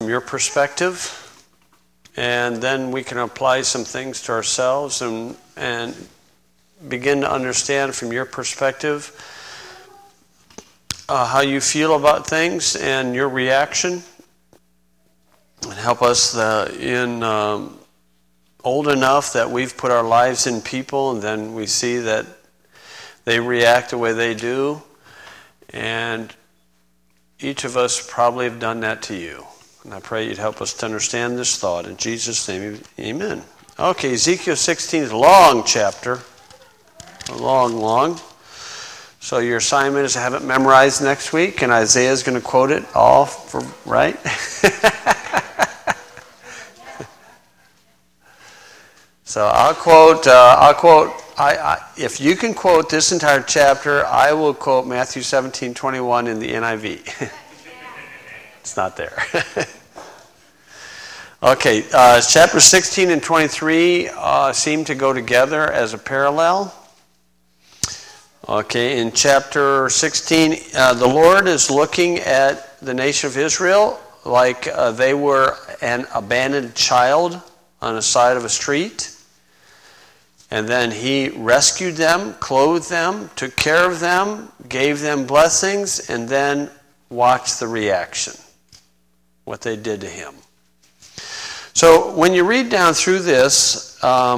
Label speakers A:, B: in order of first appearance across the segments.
A: your perspective, and then we can apply some things to ourselves and begin to understand from your perspective how you feel about things and your reaction, and help us old enough that we've put our lives in people, and then we see that they react the way they do, and each of us probably have done that to you. And I pray you'd help us to understand this thought. In Jesus' name, amen. Okay, Ezekiel 16 is a long chapter. Long. So your assignment is to have it memorized next week, and Isaiah's going to quote it all, right? So I'll quote, if you can quote this entire chapter, I will quote Matthew 17:21 in the NIV. It's not there. Okay, chapter 16 and 23 seem to go together as a parallel. Okay, in chapter 16, the Lord is looking at the nation of Israel like they were an abandoned child on the side of a street. And then he rescued them, clothed them, took care of them, gave them blessings, and then watched the reaction, what they did to him. So when you read down through this,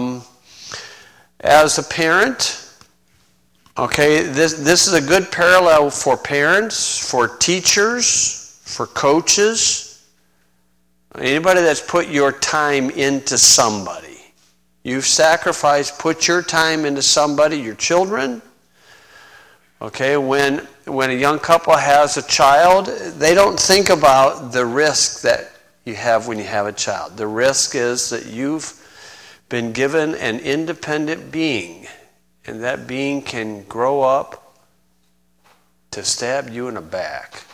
A: as a parent, okay, this is a good parallel for parents, for teachers, for coaches, anybody that's put your time into somebody. You've sacrificed, put your time into somebody, your children. Okay, when a young couple has a child, they don't think about the risk that you have when you have a child. The risk is that you've been given an independent being, and that being can grow up to stab you in the back.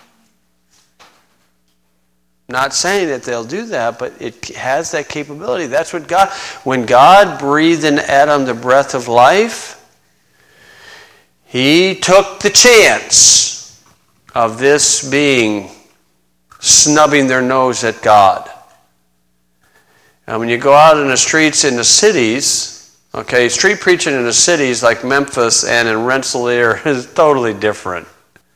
A: Not saying that they'll do that, but it has that capability. That's what when God breathed in Adam the breath of life, he took the chance of this being snubbing their nose at God. And when you go out in the streets in the cities, okay, street preaching in the cities like Memphis and in Rensselaer is totally different.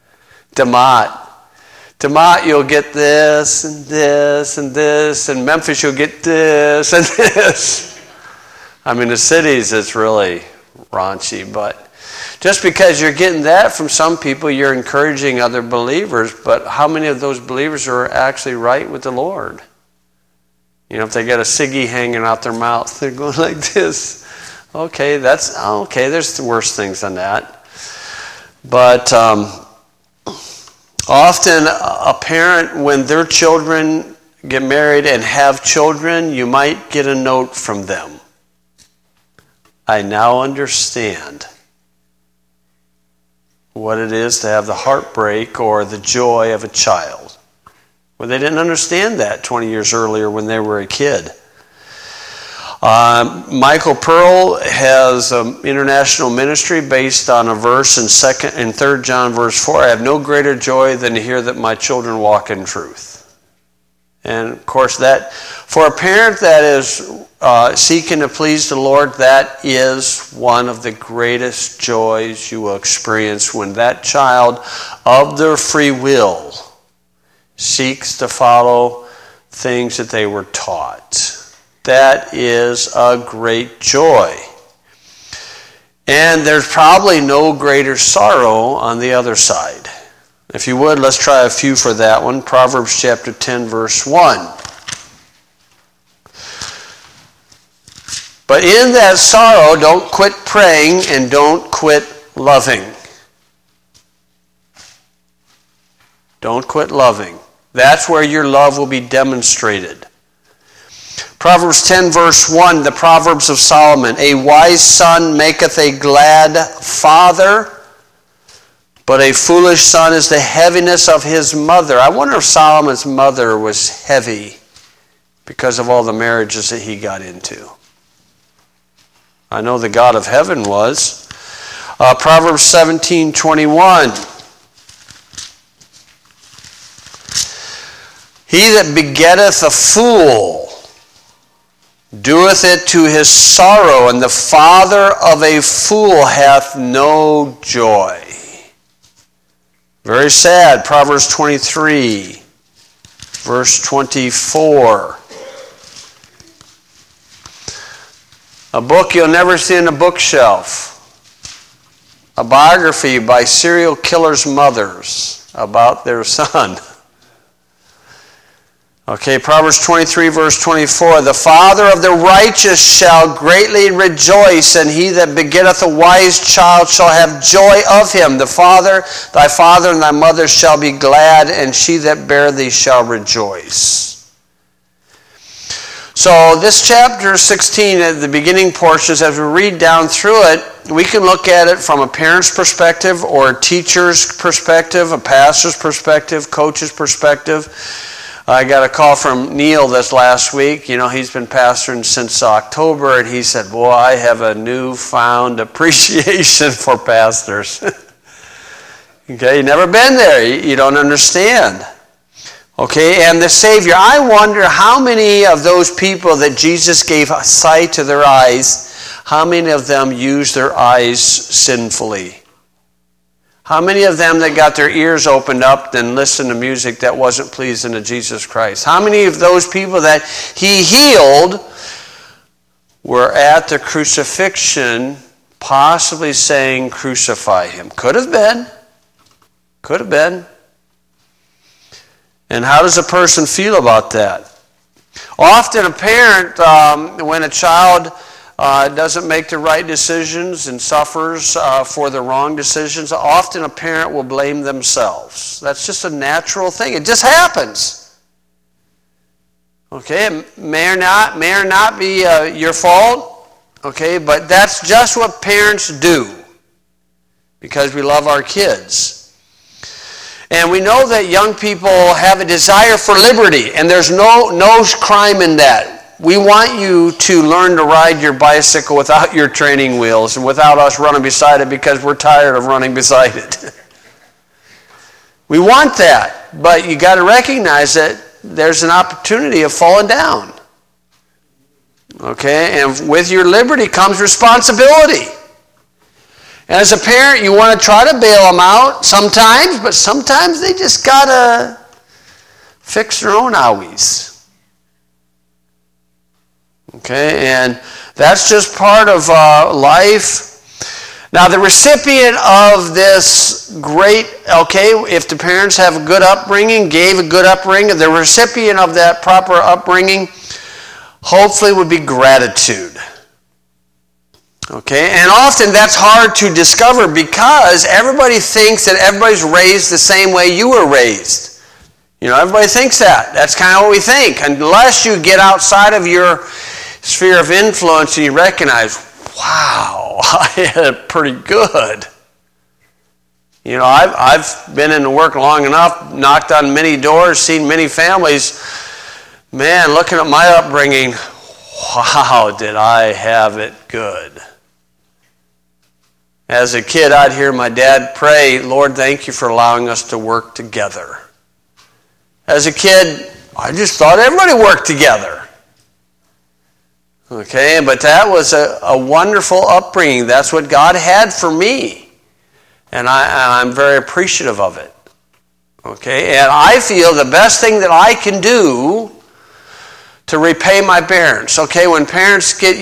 A: DeMott, you'll get this and this and this, and Memphis you'll get this and this. I mean, the cities, it's really raunchy, but just because you're getting that from some people, you're encouraging other believers, but how many of those believers are actually right with the Lord? You know, if they got a ciggy hanging out their mouth, they're going like this. Okay, there's worse things than that. But often a parent, when their children get married and have children, you might get a note from them. I now understand what it is to have the heartbreak or the joy of a child. Well, they didn't understand that 20 years earlier when they were a kid. Michael Pearl has an international ministry based on a verse in 3 John verse 4. I have no greater joy than to hear that my children walk in truth. And of course, that for a parent that is seeking to please the Lord, that is one of the greatest joys you will experience when that child of their free will seeks to follow things that they were taught. That is a great joy. And there's probably no greater sorrow on the other side. If you would, let's try a few for that one. Proverbs chapter 10, verse 1. But in that sorrow, don't quit praying and don't quit loving. Don't quit loving. That's where your love will be demonstrated. Proverbs 10 verse 1, the Proverbs of Solomon. A wise son maketh a glad father, but a foolish son is the heaviness of his mother. I wonder if Solomon's mother was heavy because of all the marriages that he got into. I know the God of heaven was. Proverbs 17:21. He that begetteth a fool doeth it to his sorrow, and the father of a fool hath no joy. Very sad. Proverbs 23, verse 24. A book you'll never see in a bookshelf. A biography by serial killers' mothers about their son. Okay, Proverbs 23, verse 24. The father of the righteous shall greatly rejoice, and he that begetteth a wise child shall have joy of him. Thy father and thy mother shall be glad, and she that bare thee shall rejoice. So this chapter 16, at the beginning portions, as we read down through it, we can look at it from a parent's perspective or a teacher's perspective, a pastor's perspective, coach's perspective. I got a call from Neil this last week. You know, he's been pastoring since October, and he said, boy, I have a newfound appreciation for pastors. Okay, you've never been there. You don't understand. Okay, and the Savior, I wonder how many of those people that Jesus gave sight to their eyes, how many of them used their eyes sinfully? How many of them that got their ears opened up and listened to music that wasn't pleasing to Jesus Christ? How many of those people that he healed were at the crucifixion possibly saying, crucify him? Could have been. Could have been. And how does a person feel about that? Often a parent, when a child doesn't make the right decisions and suffers for the wrong decisions, often a parent will blame themselves. That's just a natural thing. It just happens. Okay, it may or not be your fault. Okay, but that's just what parents do because we love our kids. And we know that young people have a desire for liberty, and there's no crime in that. We want you to learn to ride your bicycle without your training wheels and without us running beside it because we're tired of running beside it. We want that, but you got to recognize that there's an opportunity of falling down. Okay, and with your liberty comes responsibility. And as a parent, you want to try to bail them out sometimes, but sometimes they just got to fix their own owies. Okay, and that's just part of life. Now, the recipient of this great, if the parents have a good upbringing, gave a good upbringing, the recipient of that proper upbringing hopefully would be gratitude. Okay, and often that's hard to discover because everybody thinks that everybody's raised the same way you were raised. You know, everybody thinks that. That's kind of what we think. Unless you get outside of your sphere of influence and you recognize, wow, I had it pretty good. You know, I've been in the work long enough, knocked on many doors, seen many families. Man, looking at my upbringing, wow, did I have it good. As a kid, I'd hear my dad pray, Lord, thank you for allowing us to work together. As a kid, I just thought everybody worked together. Okay, but that was a wonderful upbringing. That's what God had for me. And I'm very appreciative of it. Okay, and I feel the best thing that I can do to repay my parents. Okay, when parents get,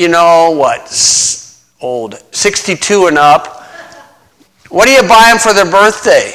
A: old, 62 and up, what do you buy them for their birthday?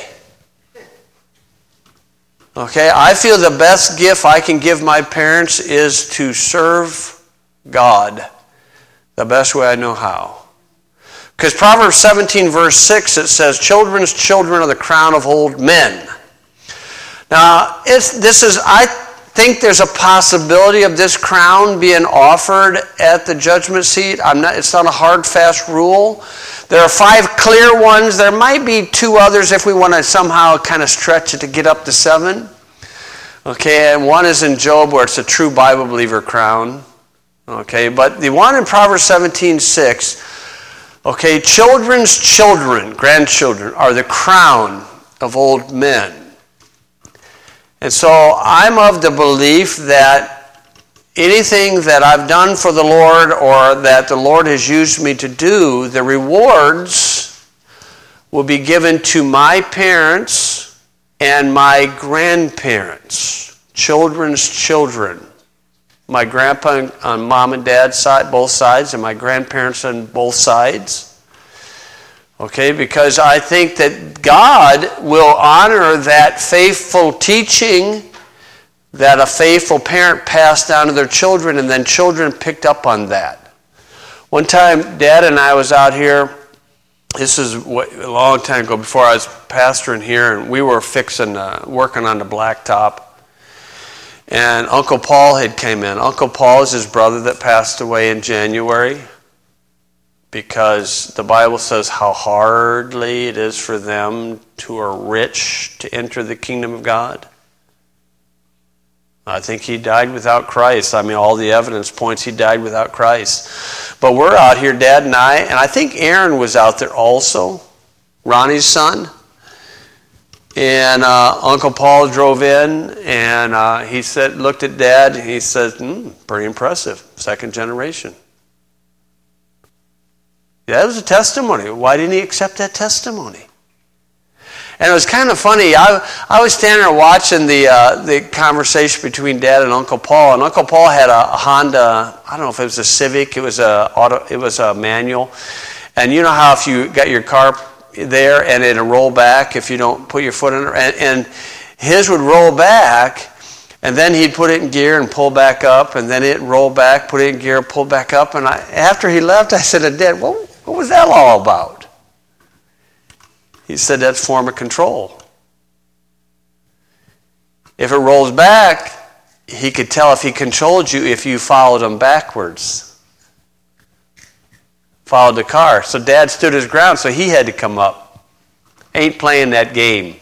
A: Okay, I feel the best gift I can give my parents is to serve God the best way I know how. Because Proverbs 17 verse 6, it says, children's children are the crown of old men. Now, I think there's a possibility of this crown being offered at the judgment seat. It's not a hard, fast rule. There are 5 clear ones. There might be 2 others if we want to somehow kind of stretch it to get up to 7. Okay, and one is in Job where it's a true Bible believer crown. Okay, but the one in Proverbs 17:6, okay, children's children, grandchildren, are the crown of old men. And so I'm of the belief that anything that I've done for the Lord or that the Lord has used me to do, the rewards will be given to my parents and my grandparents, children's children. My grandpa on mom and dad's side, both sides, and my grandparents on both sides. Okay, because I think that God will honor that faithful teaching that a faithful parent passed down to their children, and then children picked up on that. One time, Dad and I was out here, this is a long time ago, before I was pastoring here, and we were working on the blacktop. And Uncle Paul had came in. Uncle Paul is his brother that passed away in January, because the Bible says how hardly it is for them who are rich to enter the kingdom of God. I think he died without Christ. I mean, all the evidence points he died without Christ. But we're out here, Dad and I think Aaron was out there also, Ronnie's son. And Uncle Paul drove in, and he looked at Dad, and he said, pretty impressive, second generation. Yeah, that was a testimony. Why didn't he accept that testimony? And it was kind of funny. I was standing there watching the conversation between Dad and Uncle Paul, and Uncle Paul had a Honda. I don't know if it was a Civic. It was a manual. And you know how if you got your car there and it'll roll back if you don't put your foot in it, and his would roll back, and then he'd put it in gear and pull back up, and then it'd roll back, put it in gear, pull back up. And after he left, I said to Dad, what was that all about? He said, that's form of control. If it rolls back, he could tell if he controlled you if you followed him backwards. Followed the car. So Dad stood his ground, so he had to come up. Ain't playing that game.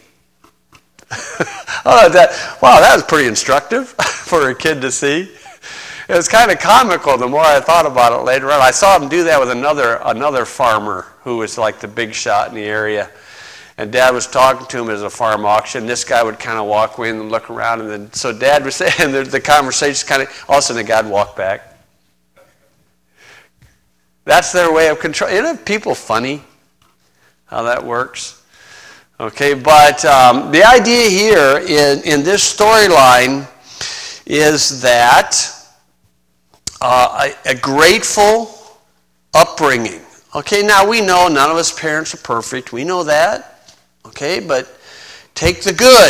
A: That was pretty instructive for a kid to see. It was kind of comical the more I thought about it later on. I saw him do that with another farmer who was like the big shot in the area. And Dad was talking to him as a farm auction. This guy would kind of walk away and look around. And then, so Dad was saying, the conversation kind of, all of a sudden the guy would walk back. That's their way of control. Isn't people funny how that works? Okay, but the idea here in this storyline is that a grateful upbringing. Okay, now we know none of us parents are perfect. We know that. Okay, but take the good.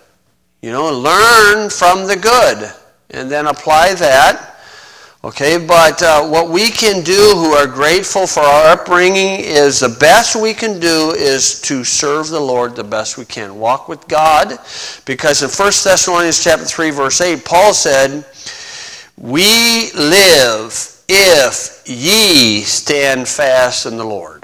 A: Learn from the good and then apply that. Okay, but what we can do who are grateful for our upbringing is the best we can do is to serve the Lord the best we can. Walk with God, because in 1 Thessalonians chapter 3, verse 8, Paul said, we live if ye stand fast in the Lord.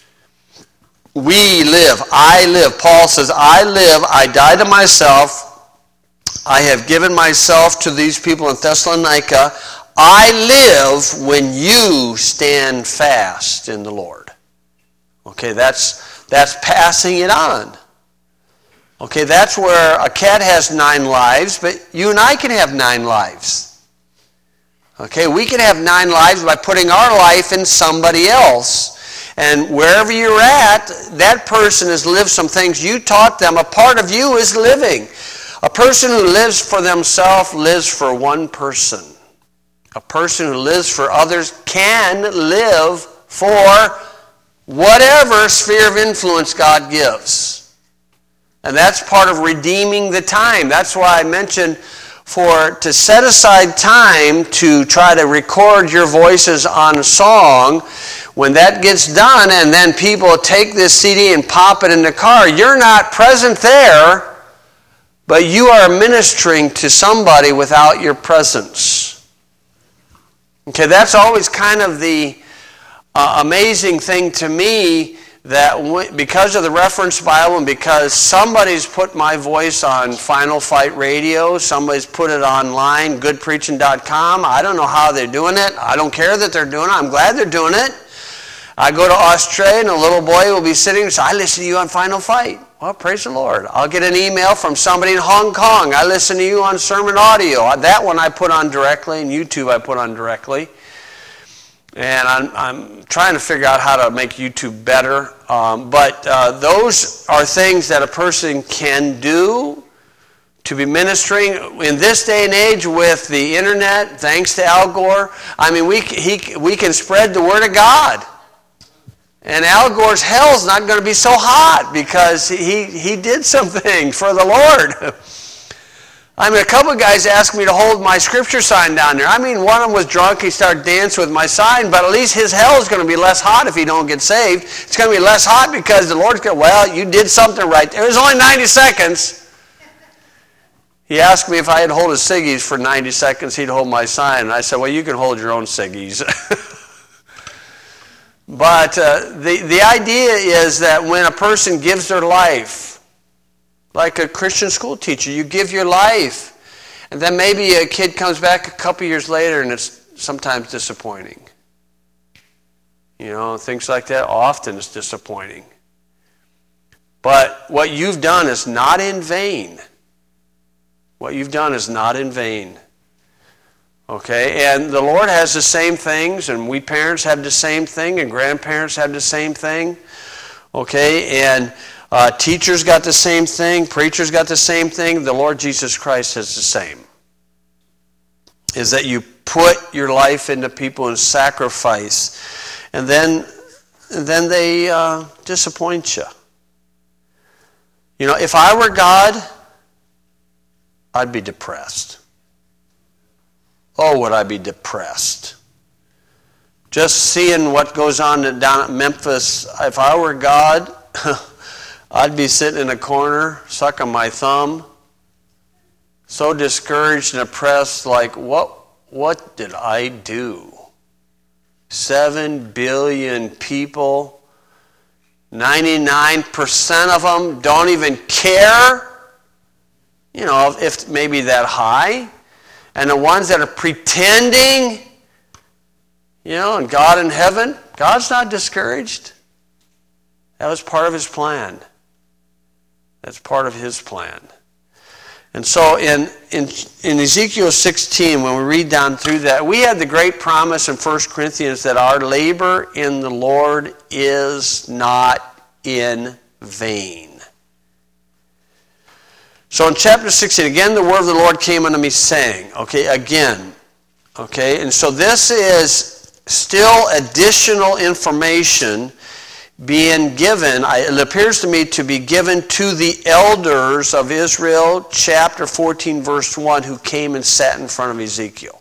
A: We live. I live. Paul says, I live. I die to myself. I have given myself to these people in Thessalonica. I live when you stand fast in the Lord. Okay, that's passing it on. Okay, that's where a cat has 9 lives, but you and I can have 9 lives. Okay, we can have 9 lives by putting our life in somebody else. And wherever you're at, that person has lived some things you taught them. A part of you is living. A person who lives for themselves lives for one person. A person who lives for others can live for whatever sphere of influence God gives. And that's part of redeeming the time. That's why I mentioned to set aside time to try to record your voices on a song. When that gets done and then people take this CD and pop it in the car, you're not present there, but you are ministering to somebody without your presence. Okay, that's always kind of the amazing thing to me, that because of the reference Bible and because somebody's put my voice on Final Fight Radio, somebody's put it online, goodpreaching.com. I don't know how they're doing it. I don't care that they're doing it. I'm glad they're doing it. I go to Australia and a little boy will be sitting and say, I listen to you on Final Fight. Well, praise the Lord. I'll get an email from somebody in Hong Kong. I listen to you on sermon audio. That one I put on directly, and YouTube I put on directly. And I'm trying to figure out how to make YouTube better. But those are things that a person can do to be ministering. In this day and age with the internet, thanks to Al Gore, I mean, we can spread the Word of God. And Al Gore's hell's not going to be so hot because he did something for the Lord. I mean, a couple of guys asked me to hold my scripture sign down there. I mean, one of them was drunk. He started dancing with my sign, but at least his hell is going to be less hot if he don't get saved. It's going to be less hot because the Lord's going to, well, you did something right. It was only 90 seconds. He asked me if I had hold his ciggies for 90 seconds, he'd hold my sign. And I said, well, you can hold your own ciggies. But the idea is that when a person gives their life, like a Christian school teacher, you give your life, and then maybe a kid comes back a couple years later and it's sometimes disappointing. You know, things like that, often it's disappointing. But what you've done is not in vain. What you've done is not in vain. Okay, and the Lord has the same things, and we parents have the same thing, and grandparents have the same thing. Okay, and teachers got the same thing, preachers got the same thing, the Lord Jesus Christ has the same. Is that you put your life into people and sacrifice, and then they disappoint you. You know, if I were God, I'd be depressed. Oh, would I be depressed. Just seeing what goes on down at Memphis, if I were God, I'd be sitting in a corner, sucking my thumb, so discouraged and oppressed, like, what did I do? 7 billion people, 99% of them don't even care, you know, if maybe that high. And the ones that are pretending, you know, and God in heaven, God's not discouraged. That was part of his plan. That's part of his plan. And so in Ezekiel 16, when we read down through that, we had the great promise in 1 Corinthians that our labor in the Lord is not in vain. So in chapter 16, again, the word of the Lord came unto me saying, okay, again, okay, and so this is still additional information being given. It appears to me to be given to the elders of Israel, chapter 14, verse 1, who came and sat in front of Ezekiel.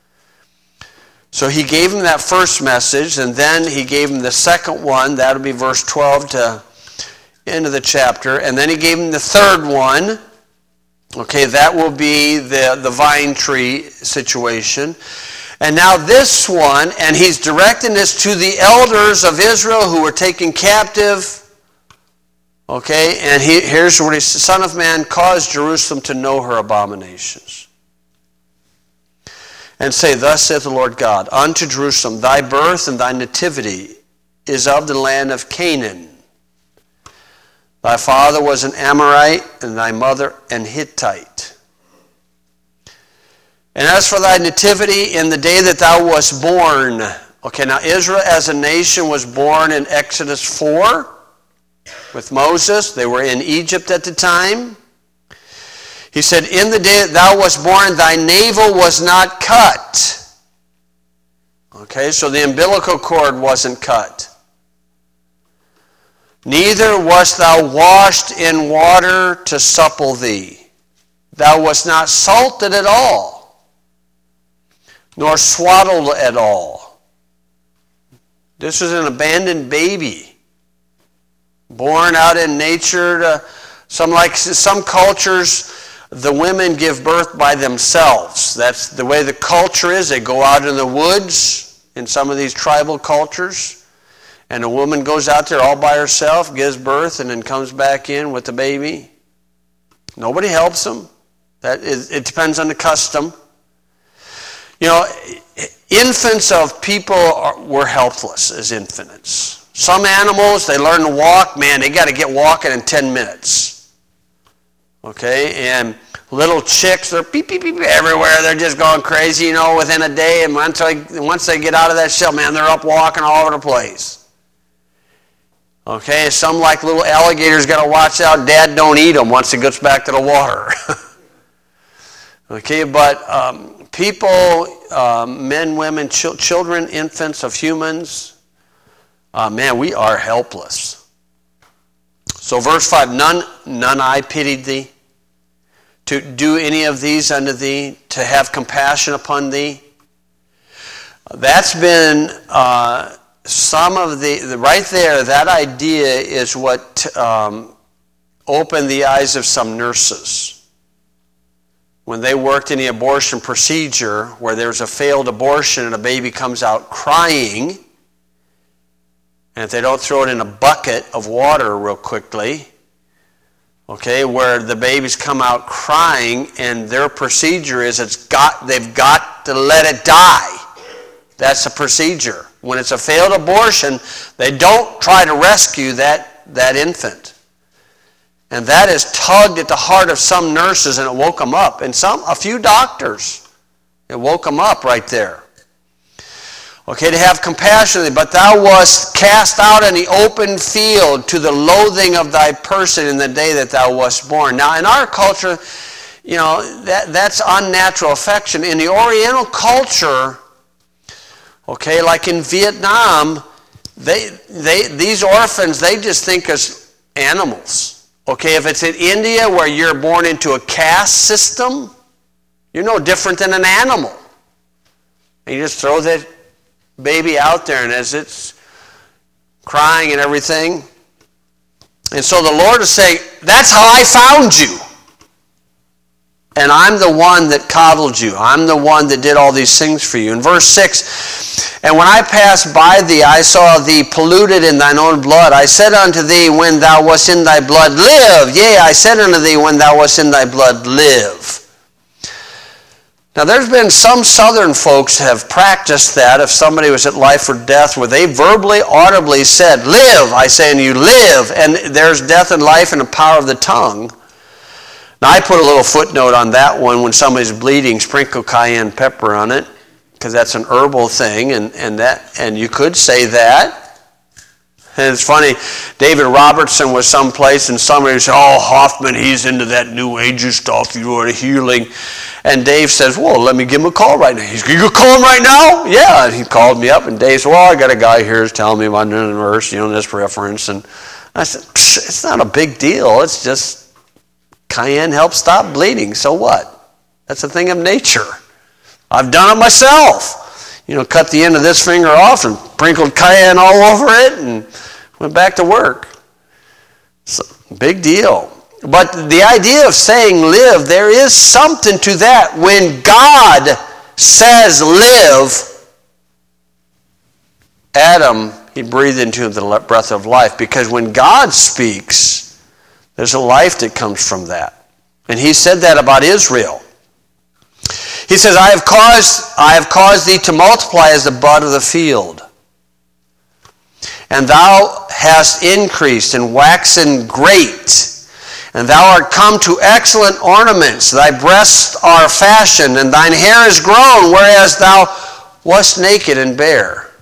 A: So he gave him that first message, and then he gave him the second one. That would be verse 12 to end of the chapter. And then he gave him the third one. Okay, that will be the vine tree situation. And now this one, and he's directing this to the elders of Israel who were taken captive. Okay, and here's what he says, Son of man, cause Jerusalem to know her abominations. And say, Thus saith the Lord God, unto Jerusalem, thy birth and thy nativity is of the land of Canaan. Thy father was an Amorite, and thy mother an Hittite. And as for thy nativity, in the day that thou wast born. Okay, now Israel as a nation was born in Exodus 4 with Moses. They were in Egypt at the time. He said, in the day that thou wast born, thy navel was not cut. Okay, so the umbilical cord wasn't cut. Neither wast thou washed in water to supple thee. Thou wast not salted at all, nor swaddled at all. This was an abandoned baby, born out in nature. Some cultures, the women give birth by themselves. That's the way the culture is. They go out in the woods in some of these tribal cultures. And a woman goes out there all by herself, gives birth, and then comes back in with the baby. Nobody helps them. It depends on the custom. You know, infants of people were helpless as infants. Some animals, they learn to walk. Man, they got to get walking in 10 minutes. Okay, and little chicks, they're beep, beep, beep everywhere. They're just going crazy, you know, within a day. And once they get out of that shell, man, they're up walking all over the place. Okay, some like little alligators got to watch out. Dad don't eat them once it gets back to the water. Okay, but people, men, women, children, infants of humans, man, we are helpless. So verse 5, none I pitied thee, to do any of these unto thee, to have compassion upon thee. That's been some of the right there, that idea is what opened the eyes of some nurses. When they worked in the abortion procedure where there's a failed abortion and a baby comes out crying, and if they don't throw it in a bucket of water real quickly, okay, where the babies come out crying and their procedure is they've got to let it die. That's the procedure. When it's a failed abortion, they don't try to rescue that infant. And that has tugged at the heart of some nurses, and it woke them up. And a few doctors, it woke them up right there. Okay, to have compassion, but thou wast cast out in the open field to the loathing of thy person in the day that thou wast born. Now, in our culture, you know, that's unnatural affection. In the Oriental culture, okay, like in Vietnam, these orphans, they just think as animals. Okay, if it's in India where you're born into a caste system, you're no different than an animal. And you just throw that baby out there, and as it's crying and everything. And so the Lord is saying, that's how I found you. And I'm the one that coddled you. I'm the one that did all these things for you. In verse 6, and when I passed by thee, I saw thee polluted in thine own blood. I said unto thee, when thou wast in thy blood, live. Yea, I said unto thee, when thou wast in thy blood, live. Now, there's been some southern folks have practiced that if somebody was at life or death, where they verbally, audibly said, live. I say unto you, live. And there's death and life in the power of the tongue. Now, I put a little footnote on that one. When somebody's bleeding, sprinkle cayenne pepper on it, because that's an herbal thing, and you could say that. And it's funny, David Robertson was someplace, and somebody said, oh, Hoffman, he's into that New Age stuff, you are healing. And Dave says, well, let me give him a call right now. He's, you can call him right now? Yeah. And he called me up, and Dave said, well, I got a guy here who's telling me about the nurse, this reference. And I said, it's not a big deal. It's just cayenne helps stop bleeding. So what? That's a thing of nature. I've done it myself. Cut the end of this finger off and sprinkled cayenne all over it and went back to work. So, big deal. But the idea of saying live, there is something to that. When God says live, Adam, he breathed into him the breath of life. Because when God speaks, there's a life that comes from that. And he said that about Israel. He says, I have caused thee to multiply as the bud of the field. And thou hast increased and waxen great. And thou art come to excellent ornaments. Thy breasts are fashioned, and thine hair is grown, whereas thou wast naked and bare.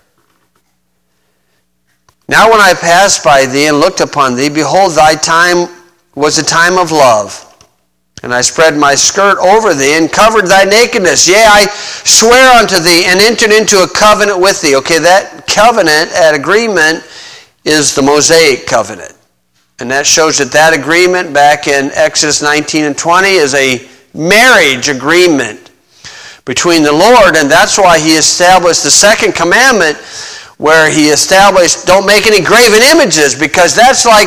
A: Now when I passed by thee and looked upon thee, behold, thy time was a time of love. And I spread my skirt over thee and covered thy nakedness. Yea, I swear unto thee and entered into a covenant with thee. Okay, that covenant, that agreement, is the Mosaic covenant. And that shows that agreement back in Exodus 19 and 20 is a marriage agreement between the Lord. And that's why he established the second commandment, where he established don't make any graven images, because that's like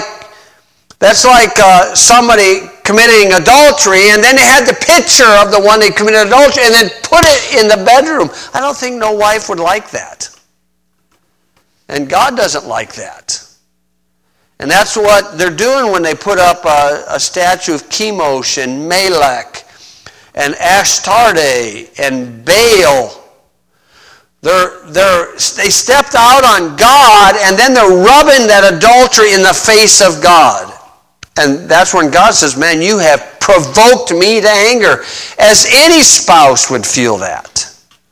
A: somebody committing adultery, and then they had the picture of the one they committed adultery and then put it in the bedroom. I don't think no wife would like that. And God doesn't like that. And that's what they're doing when they put up a statue of Chemosh and Melech and Ashtarte and Baal. They stepped out on God, and then they're rubbing that adultery in the face of God. And that's when God says, man, you have provoked me to anger, as any spouse would feel that.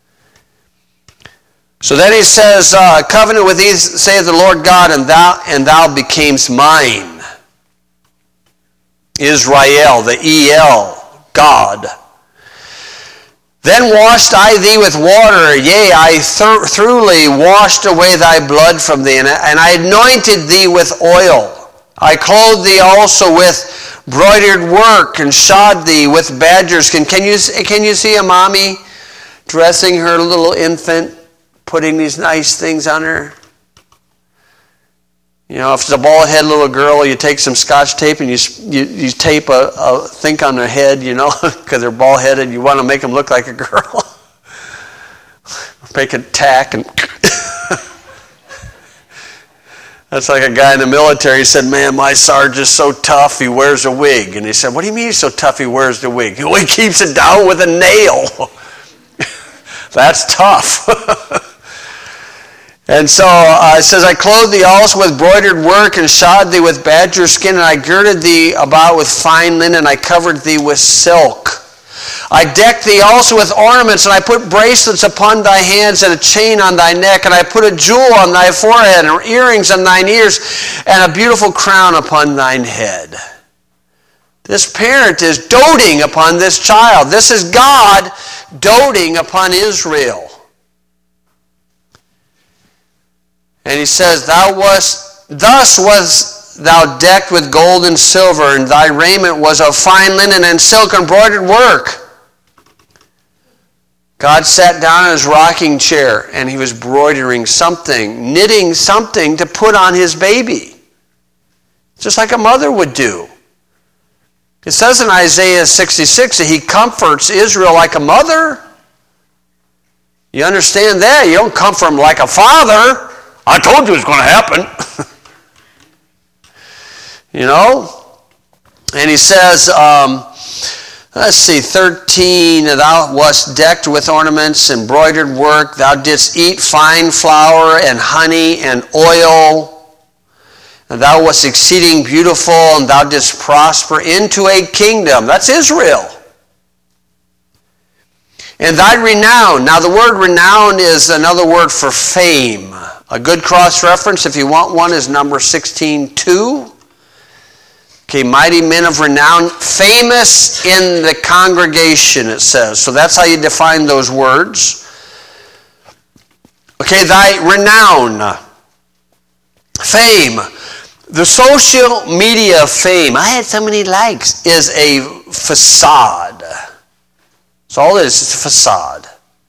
A: So then he says, covenant with thee, saith the Lord God, and thou becamest mine. Israel, the El, God. Then washed I thee with water, yea, I thoroughly washed away thy blood from thee, and I anointed thee with oil. I clothed thee also with broidered work, and shod thee with badger skin. Can you see a mommy dressing her little infant, putting these nice things on her? You know, if it's a bald-headed little girl, you take some Scotch tape and you tape a thing on their head, you know, because they're bald-headed. You want to make them look like a girl. Make a tack and... That's like a guy in the military said, man, my sergeant's so tough, he wears a wig. And he said, what do you mean he's so tough he wears the wig? He keeps it down with a nail. That's tough. And so it says, I clothed thee also with broidered work, and shod thee with badger skin, and I girded thee about with fine linen, and I covered thee with silk. I decked thee also with ornaments, and I put bracelets upon thy hands, and a chain on thy neck, and I put a jewel on thy forehead, and earrings on thine ears, and a beautiful crown upon thine head. This parent is doting upon this child. This is God doting upon Israel. And he says, thus was thou decked with gold and silver, and thy raiment was of fine linen and silk embroidered work. God sat down in his rocking chair, and he was broidering something, knitting something to put on his baby. Just like a mother would do. It says in Isaiah 66 that he comforts Israel like a mother. You understand that? You don't comfort him like a father. I told you it was going to happen. You know? And he says, let's see, 13, thou wast decked with ornaments and embroidered work. Thou didst eat fine flour and honey and oil. And thou wast exceeding beautiful, and thou didst prosper into a kingdom. That's Israel. And thy renown. Now the word renown is another word for fame. A good cross-reference, if you want one, is number 16:2. Okay, mighty men of renown, famous in the congregation, it says. So that's how you define those words. Okay, thy renown, fame. The social media fame, I had so many likes, is a facade. So all it is a facade.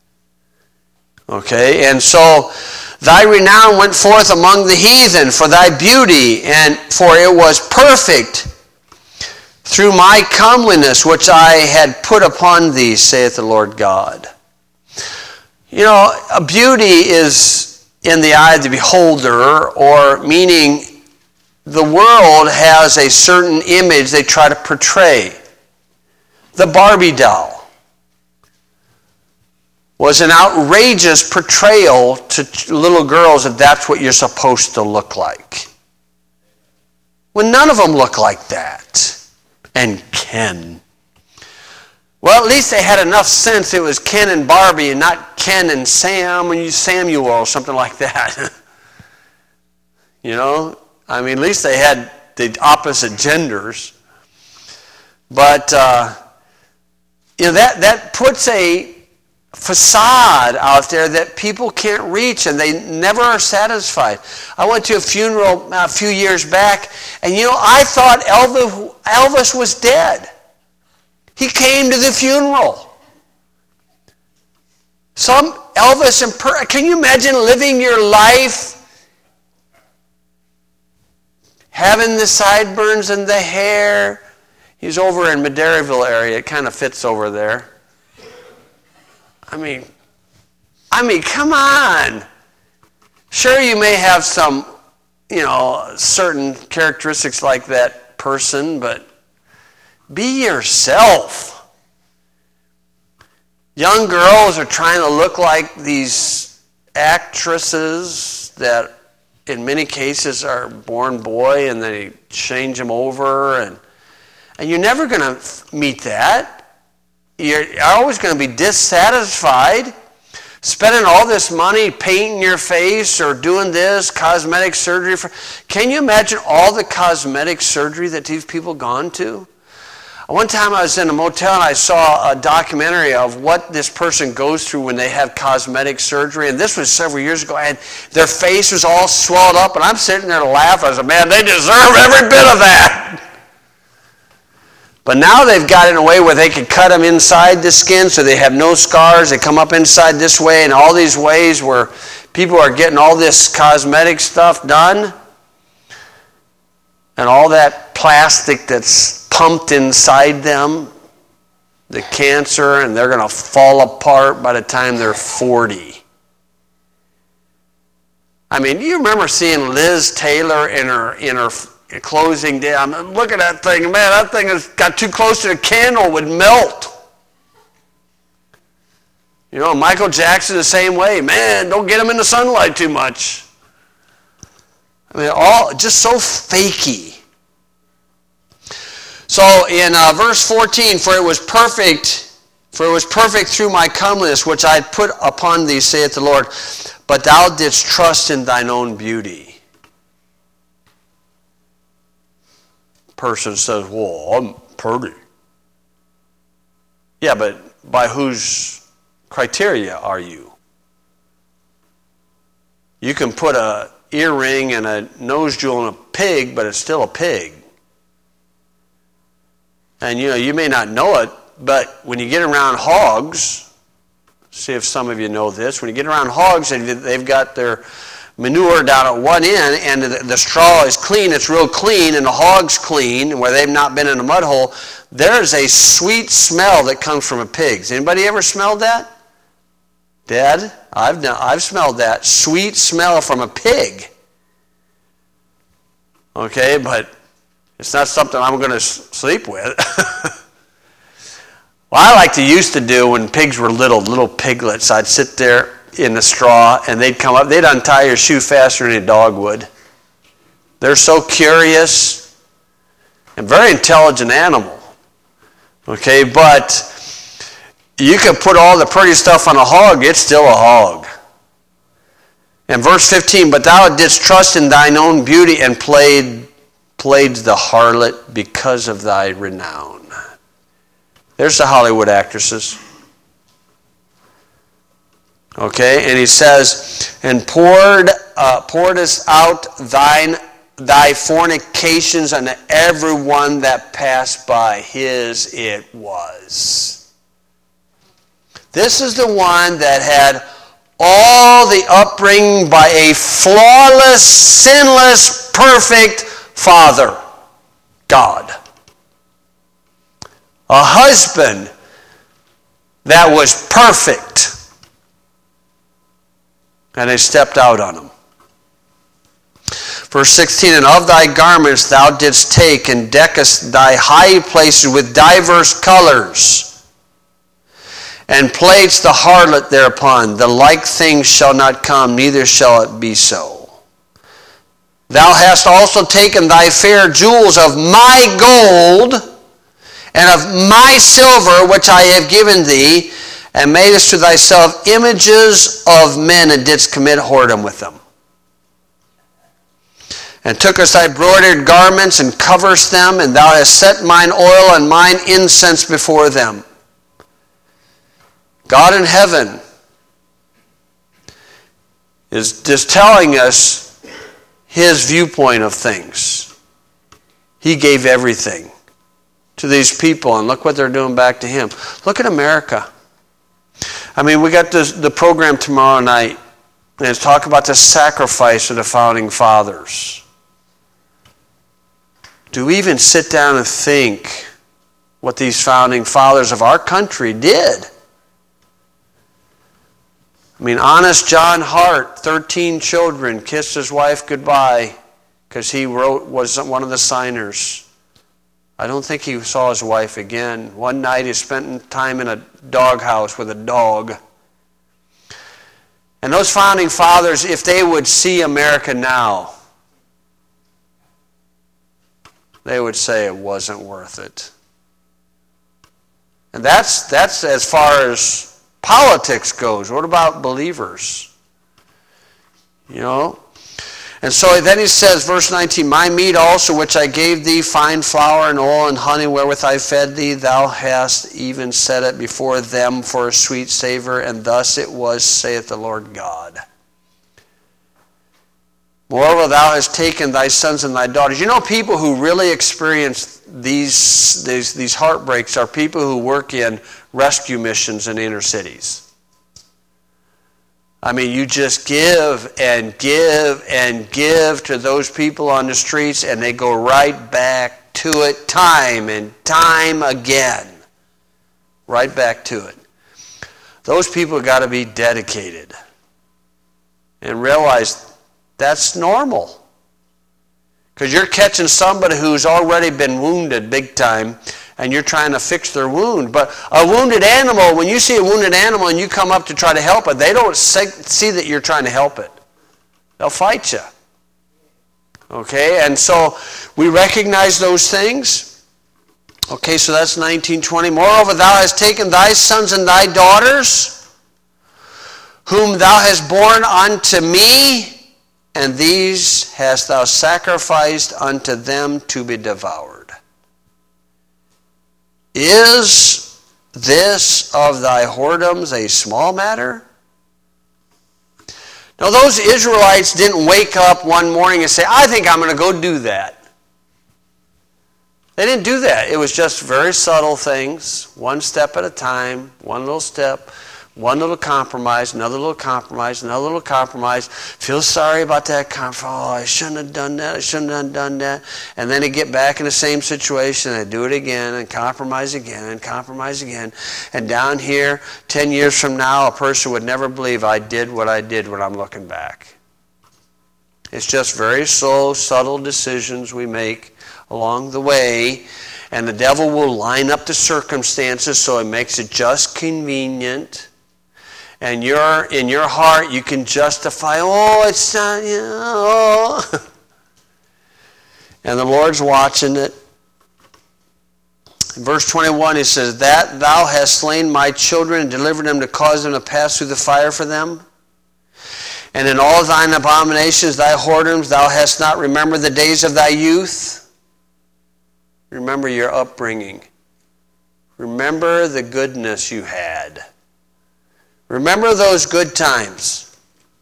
A: Okay, and so thy renown went forth among the heathen for thy beauty, and for it was perfect through my comeliness which I had put upon thee, saith the Lord God. You know, a beauty is in the eye of the beholder, or meaning the world has a certain image they try to portray. The Barbie doll was an outrageous portrayal to little girls that that's what you're supposed to look like. When none of them look like that. And Ken. Well, at least they had enough sense it was Ken and Barbie and not Ken and Sam and Samuel or something like that. You know? I mean, at least they had the opposite genders. But, you know, that puts a facade out there that people can't reach, and they never are satisfied. I went to a funeral a few years back, and you know, I thought Elvis was dead. He came to the funeral. Some Elvis can you imagine living your life having the sideburns and the hair? He's over in Madeiraville area. It kind of fits over there. I mean, come on. Sure, you may have some, you know, certain characteristics like that person, but be yourself. Young girls are trying to look like these actresses that in many cases are born boy and they change them over. And you're never going to meet that. You're always going to be dissatisfied. Spending all this money painting your face or doing this cosmetic surgery. Can you imagine all the cosmetic surgery that these people gone to? One time I was in a motel and I saw a documentary of what this person goes through when they have cosmetic surgery. And this was several years ago. And their face was all swelled up. And I'm sitting there to laugh. I said, man, they deserve every bit of that. But now they've got it in a way where they can cut them inside the skin so they have no scars. They come up inside this way and all these ways where people are getting all this cosmetic stuff done. And all that plastic that's pumped inside them, the cancer, and they're going to fall apart by the time they're 40. I mean, do you remember seeing Liz Taylor in her closing day? I'm looking at that thing, man, that thing has got too close to the candle, would melt. You know, Michael Jackson the same way. Man, don't get him in the sunlight too much. I mean, all just so fakey. So in verse 14, for it was perfect through my comeliness, which I had put upon thee, saith the Lord, but thou didst trust in thine own beauty. Person says, well, I'm pretty. Yeah, but by whose criteria are you? You can put an earring and a nose jewel in a pig, but it's still a pig. And you may not know it, but when you get around hogs, see if some of you know this, when you get around hogs and they've got their manure down at one end and the straw is clean, it's real clean, and the hog's clean, where they've not been in a mud hole, there's a sweet smell that comes from a pig. Has anybody ever smelled that? Dad? I've smelled that sweet smell from a pig. Okay, but it's not something I'm going to sleep with. Well, I used to do when pigs were little piglets, I'd sit there in the straw and they'd come up, they'd untie your shoe faster than a dog would. They're so curious and very intelligent animal. Okay, but you can put all the pretty stuff on a hog, it's still a hog. And verse 15, but thou didst trust in thine own beauty and played the harlot because of thy renown. There's the Hollywood actresses. Okay, and he says, and pouredest out thy fornications unto everyone that passed by. His it was. This is the one that had all the upbringing by a flawless, sinless, perfect Father, God. A husband that was perfect. And they stepped out on him. Verse 16, and of thy garments thou didst take, and deckest thy high places with diverse colors, and playedst the harlot thereupon. The like thing shall not come, neither shall it be so. Thou hast also taken thy fair jewels of my gold, and of my silver, which I have given thee, and madest to thyself images of men, and didst commit whoredom with them. And tookest thy broidered garments, and coverest them, and thou hast set mine oil and mine incense before them. God in heaven is just telling us his viewpoint of things. He gave everything to these people, and look what they're doing back to him. Look at America. I mean, we got the program tomorrow night, and it's talk about the sacrifice of the founding fathers. Do we even sit down and think what these founding fathers of our country did? I mean, honest John Hart, 13 children, kissed his wife goodbye because he was one of the signers. I don't think he saw his wife again. One night he spent time in a doghouse with a dog. And those founding fathers, if they would see America now, they would say it wasn't worth it. And that's as far as politics goes. What about believers? You know? And so then he says, verse 19, my meat also which I gave thee, fine flour and oil and honey wherewith I fed thee, thou hast even set it before them for a sweet savor, and thus it was, saith the Lord God. Moreover, thou hast taken thy sons and thy daughters. You know, people who really experience these heartbreaks are people who work in rescue missions in inner cities. I mean, you just give and give and give to those people on the streets, and they go right back to it time and time again. Right back to it. Those people have got to be dedicated and realize that's normal. Because you're catching somebody who's already been wounded big time, and you're trying to fix their wound. But a wounded animal, when you see a wounded animal and you come up to try to help it, they don't see that you're trying to help it. They'll fight you. Okay, and so we recognize those things. Okay, so that's 19:20. Moreover, thou hast taken thy sons and thy daughters, whom thou hast borne unto me, and these hast thou sacrificed unto them to be devoured. Is this of thy whoredoms a small matter? Now those Israelites didn't wake up one morning and say, I think I'm going to go do that. They didn't do that. It was just very subtle things, one step at a time, one little step, one little compromise, another little compromise, another little compromise. Feel sorry about that compromise. Oh, I shouldn't have done that. I shouldn't have done that. And then they get back in the same situation. They do it again and compromise again and compromise again. And down here, 10 years from now, a person would never believe I did what I did when I'm looking back. It's just very slow, subtle decisions we make along the way. And the devil will line up the circumstances so it makes it just convenient. And in your heart, you can justify, oh, it's not, you know. And the Lord's watching it. In verse 21, he says, that thou hast slain my children and delivered them to cause them to pass through the fire for them. And in all thine abominations, thy whoredoms, thou hast not remembered the days of thy youth. Remember your upbringing. Remember the goodness you had. Remember those good times.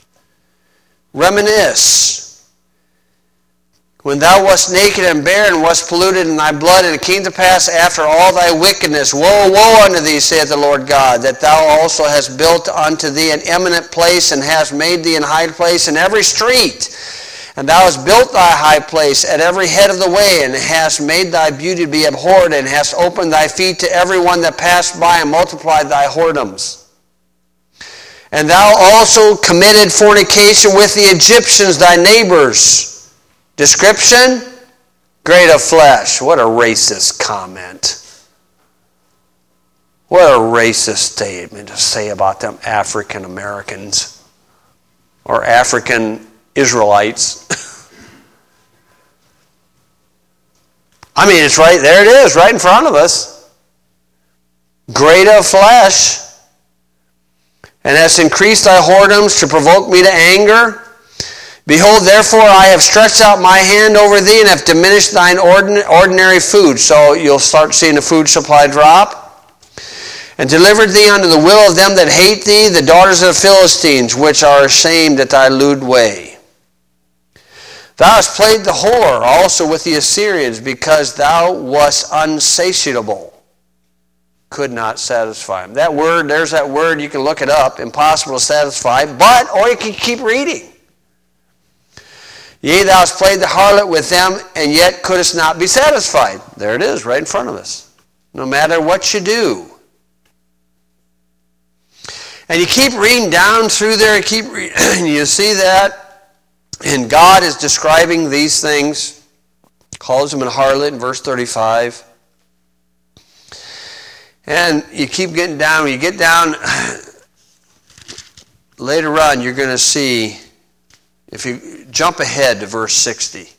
A: Reminisce. When thou wast naked and bare and wast polluted in thy blood, and it came to pass after all thy wickedness, woe, woe unto thee, saith the Lord God, that thou also hast built unto thee an eminent place, and hast made thee an high place in every street. And thou hast built thy high place at every head of the way, and hast made thy beauty to be abhorred, and hast opened thy feet to every one that passed by, and multiplied thy whoredoms. And thou also committed fornication with the Egyptians, thy neighbors. Description? Great of flesh. What a racist comment. What a racist statement to say about them African Americans or African Israelites. I mean, it's right there. It is right in front of us. Great of flesh. And hast increased thy whoredoms to provoke me to anger. Behold, therefore, I have stretched out my hand over thee, and have diminished thine ordinary food. So you'll start seeing the food supply drop. And delivered thee unto the will of them that hate thee, the daughters of the Philistines, which are ashamed at thy lewd way. Thou hast played the whore also with the Assyrians, because thou wast unsatiable. Could not satisfy them. That word, there's that word, you can look it up, impossible to satisfy, or you can keep reading. Yea, thou hast played the harlot with them, and yet couldst not be satisfied. There it is, right in front of us. No matter what you do. And you keep reading down through there, and keep reading, you see that, and God is describing these things, calls them a harlot in verse 35. And you keep getting down. When you get down later on you're going to see, if you jump ahead to verse 60.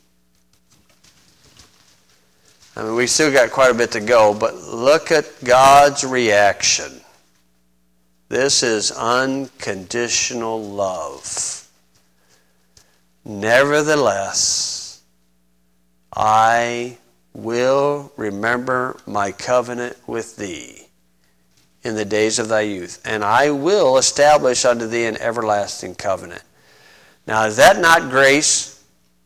A: I mean, we still got quite a bit to go, but look at God's reaction. This is unconditional love. Nevertheless, I will remember my covenant with thee in the days of thy youth, and I will establish unto thee an everlasting covenant. Now, is that not grace?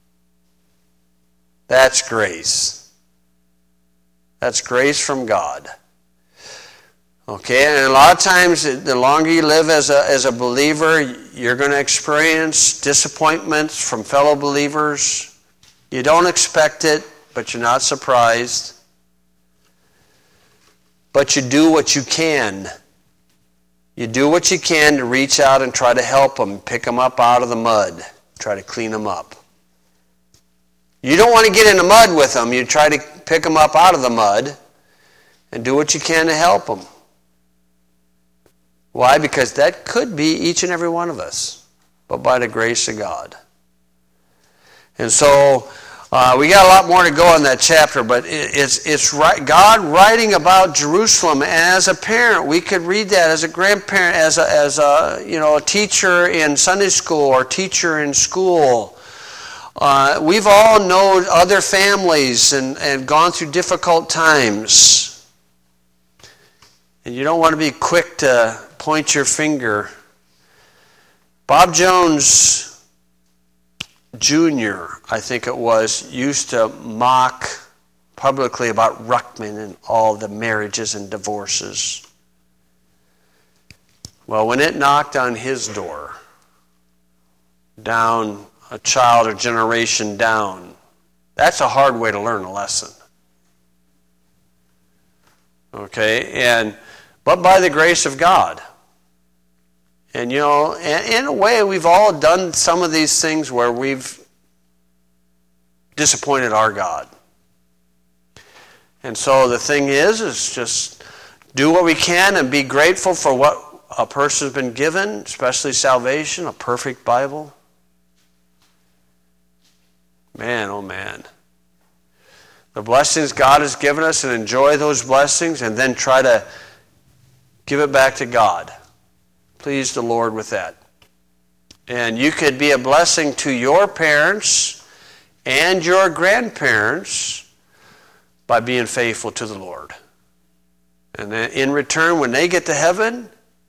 A: That's grace. That's grace from God. Okay, and a lot of times, the longer you live as a believer, you're going to experience disappointments from fellow believers. You don't expect it, but you're not surprised. But you do what you can. You do what you can to reach out and try to help them, pick them up out of the mud, try to clean them up. You don't want to get in the mud with them. You try to pick them up out of the mud and do what you can to help them. Why? Because that could be each and every one of us, but by the grace of God. And so we got a lot more to go in that chapter, but it's right, God writing about Jerusalem. And as a parent, we could read that as a grandparent, as a teacher in Sunday school or teacher in school. We've all known other families and gone through difficult times. And you don't want to be quick to point your finger. Bob Jones Jr., I think it was, used to mock publicly about Ruckman and all the marriages and divorces. Well, when it knocked on his door, down a child or generation down, that's a hard way to learn a lesson. Okay, but by the grace of God. And in a way, we've all done some of these things where we've disappointed our God. And so the thing is just do what we can and be grateful for what a person's been given, especially salvation, a perfect Bible. Man, oh man. The blessings God has given us, and enjoy those blessings, and then try to give it back to God. Please the Lord with that. And you could be a blessing to your parents and your grandparents by being faithful to the Lord. And then in return, when they get to heaven,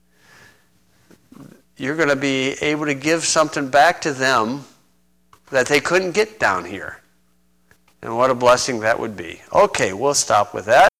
A: you're going to be able to give something back to them that they couldn't get down here. And what a blessing that would be. Okay, we'll stop with that.